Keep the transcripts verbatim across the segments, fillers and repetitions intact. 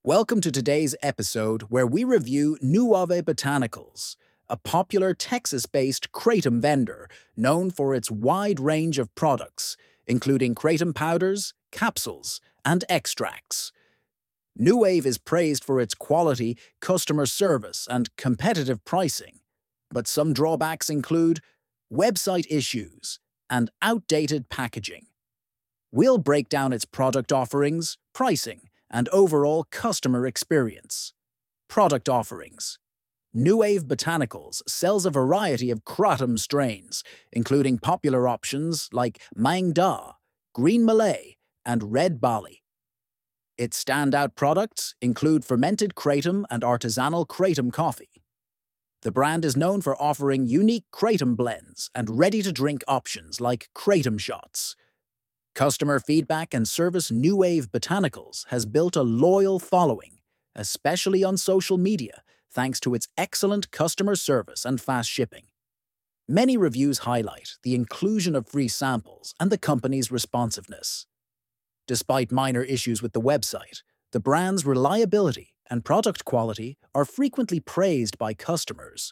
Welcome to today's episode where we review Nuave Botanicals, a popular Texas-based kratom vendor known for its wide range of products, including kratom powders, capsules, and extracts. Nuave is praised for its quality, customer service, and competitive pricing, but some drawbacks include website issues and outdated packaging. We'll break down its product offerings, pricing, and overall customer experience. Product offerings. Nuave Botanicals sells a variety of kratom strains, including popular options like Mang Da, Green Malay, and Red Bali. Its standout products include fermented kratom and artisanal kratom coffee. The brand is known for offering unique kratom blends and ready-to-drink options like kratom shots. Customer feedback and service Nuave Botanicals has built a loyal following, especially on social media, thanks to its excellent customer service and fast shipping. Many reviews highlight the inclusion of free samples and the company's responsiveness. Despite minor issues with the website, the brand's reliability and product quality are frequently praised by customers.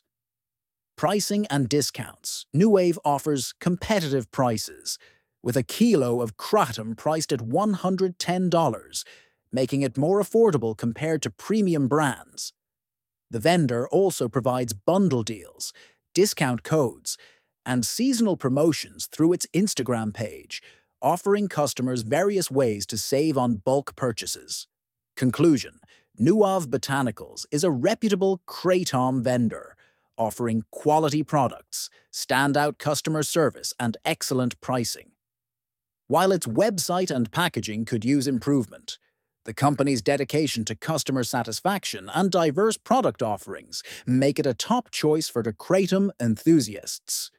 Pricing and discounts. Nuave offers competitive prices, with a kilo of kratom priced at one hundred ten dollars, making it more affordable compared to premium brands. The vendor also provides bundle deals, discount codes, and seasonal promotions through its Instagram page, offering customers various ways to save on bulk purchases. Conclusion: Nuave Botanicals is a reputable kratom vendor, offering quality products, standout customer service, and excellent pricing. While its website and packaging could use improvement, the company's dedication to customer satisfaction and diverse product offerings make it a top choice for the kratom enthusiasts.